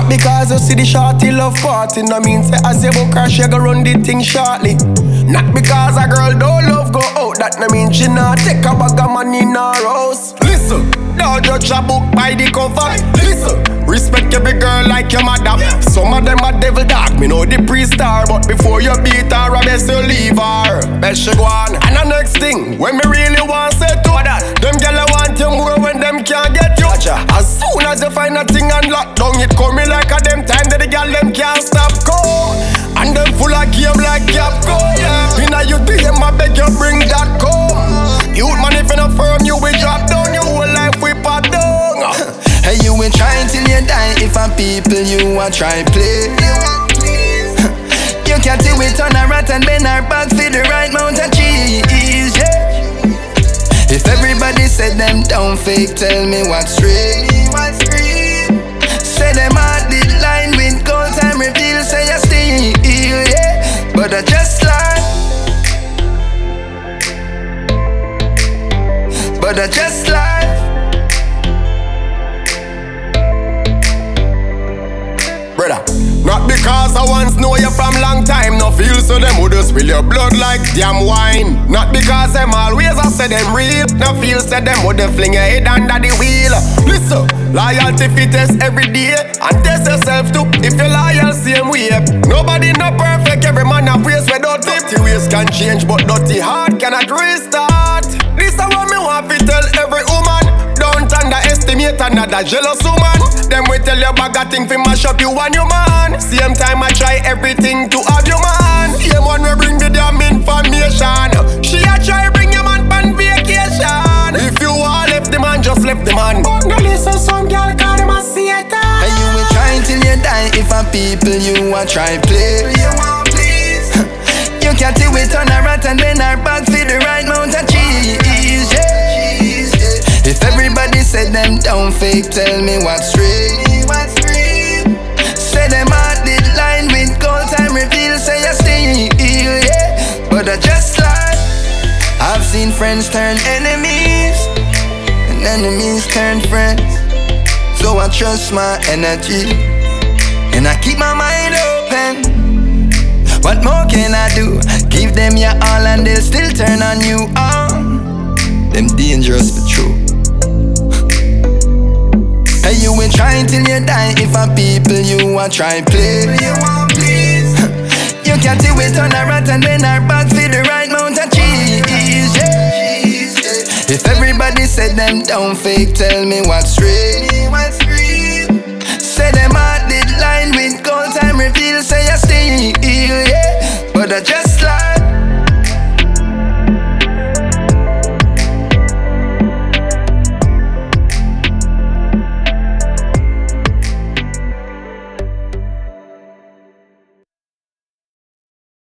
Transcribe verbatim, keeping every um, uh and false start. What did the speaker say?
Not because you see the shorty love party, no mean say as you book her, she go run the thing shortly. Not because a girl don't love go out, that no mean she not take a bag of money in her house. Listen, don't judge a book by the cover. Listen, respect every girl like your mother. Some of them are devil dog, me know the pre-star, but before you beat her, I best you leave her. Best she go on. And the next thing, when me really want say to that, them gyal want you more when them can't get you. As soon as you find a thing and lock down, it coming like a them time that the gyal them can't stop go. And them full of game like Capco. Yeah. Inna you D M, I beg you bring that come. Youth man if you not firm, you will drop down. Your whole life we pop down. Hey, you will try till you die. If I'm people, you want try play. You can't do it on a rat and bend her back for the right amount of cheese. Yeah. If everybody said them don't fake, tell me what's real. Say them hard the line with gold time reveal. Say you steal, yeah, but I just lie. But I just lie. Brother, not because I once know you from long time, no feel so them would spill your blood like damn wine. Not because them always I say them real, no feel so them would fling your head under the wheel. Listen, loyalty fit test every day, and test yourself too if you're loyal same way. Nobody no perfect, every man a ways without dirty ways can change, but dirty heart cannot restart. This is what me want to tell every woman. Don't underestimate another jealous woman. Them we tell you bag a thing fi mash up you and your man. Same time I try everything to have your man. Same one we bring the damn information. She a try bring your man on vacation. If you all left the man, just left the man. But no listen some girl call them a Satan. And you will try till you die. If I'm people, you want try play. You want please. You can't do it on a rat and bend her back for the right amount of cheese. Yeah. If everybody said them don't fake, tell me what's real. Say them hard the line with gold time reveal. Say you steal, yeah, but I just lie. I've seen friends turn enemies, and enemies turn friends. So I trust my energy, and I keep my mind open. What more can I do? Give them your all and they'll still turn on you. Oh, them dangerous but true. Hey, you will try till you die. If I'm people, you want try play. You want please. You can't do it on a rat and bend her back for the right amount of cheese. Yeah. If everybody said them don't fake, tell me what's real.